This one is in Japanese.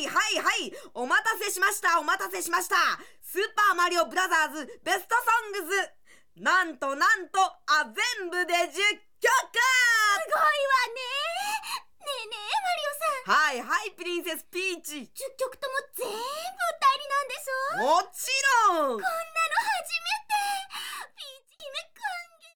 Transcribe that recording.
お待たせしました。スーパーマリオブラザーズベストソングズ、なんと全部で10曲。すごいわね。ねえねえマリオさん。 はいプリンセスピーチ。 10曲とも全部歌えりなんでしょ。 もちろん。 こんな